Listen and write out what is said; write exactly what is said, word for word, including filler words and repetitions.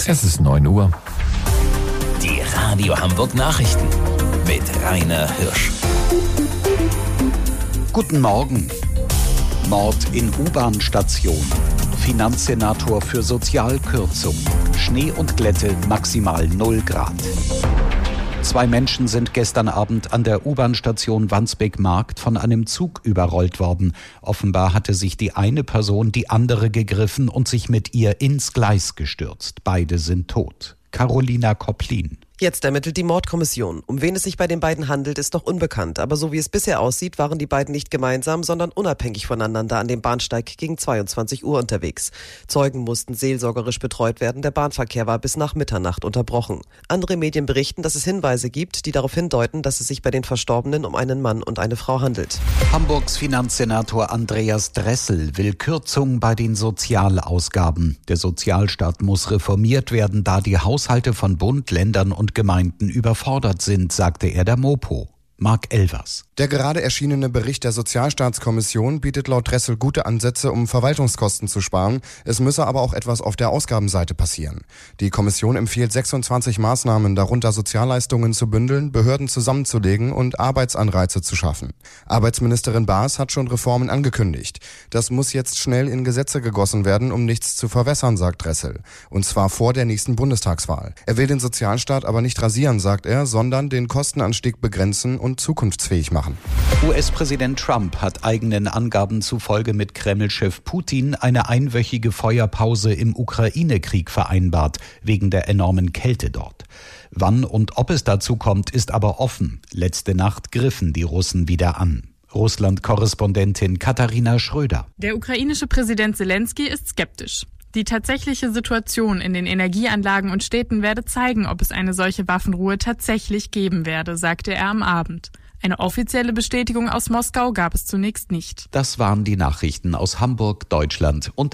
Es ist neun Uhr. Die Radio Hamburg Nachrichten mit Rainer Hirsch. Guten Morgen. Mord in U-Bahn-Station. Finanzsenator für Sozialkürzung. Schnee und Glätte maximal null Grad. Zwei Menschen sind gestern Abend an der U-Bahn-Station Wandsbek-Markt von einem Zug überrollt worden. Offenbar hatte sich die eine Person die andere gegriffen und sich mit ihr ins Gleis gestürzt. Beide sind tot. Carolina Koplin. Jetzt ermittelt die Mordkommission. Um wen es sich bei den beiden handelt, ist noch unbekannt. Aber so wie es bisher aussieht, waren die beiden nicht gemeinsam, sondern unabhängig voneinander an dem Bahnsteig gegen zweiundzwanzig Uhr unterwegs. Zeugen mussten seelsorgerisch betreut werden. Der Bahnverkehr war bis nach Mitternacht unterbrochen. Andere Medien berichten, dass es Hinweise gibt, die darauf hindeuten, dass es sich bei den Verstorbenen um einen Mann und eine Frau handelt. Hamburgs Finanzsenator Andreas Dressel will Kürzungen bei den Sozialausgaben. Der Sozialstaat muss reformiert werden, da die Haushalte von Bund, Ländern und Gemeinden überfordert sind, sagte er der Mopo. Marc Elvers. Der gerade erschienene Bericht der Sozialstaatskommission bietet laut Dressel gute Ansätze, um Verwaltungskosten zu sparen. Es müsse aber auch etwas auf der Ausgabenseite passieren. Die Kommission empfiehlt sechsundzwanzig Maßnahmen, darunter Sozialleistungen zu bündeln, Behörden zusammenzulegen und Arbeitsanreize zu schaffen. Arbeitsministerin Baas hat schon Reformen angekündigt. Das muss jetzt schnell in Gesetze gegossen werden, um nichts zu verwässern, sagt Dressel. Und zwar vor der nächsten Bundestagswahl. Er will den Sozialstaat aber nicht rasieren, sagt er, sondern den Kostenanstieg begrenzen und und zukunftsfähig machen. U S-Präsident Trump hat eigenen Angaben zufolge mit Kreml-Chef Putin eine einwöchige Feuerpause im Ukraine-Krieg vereinbart, wegen der enormen Kälte dort. Wann und ob es dazu kommt, ist aber offen. Letzte Nacht griffen die Russen wieder an. Russland-Korrespondentin Katharina Schröder. Der ukrainische Präsident Zelensky ist skeptisch. Die tatsächliche Situation in den Energieanlagen und Städten werde zeigen, ob es eine solche Waffenruhe tatsächlich geben werde, sagte er am Abend. Eine offizielle Bestätigung aus Moskau gab es zunächst nicht. Das waren die Nachrichten aus Hamburg, Deutschland und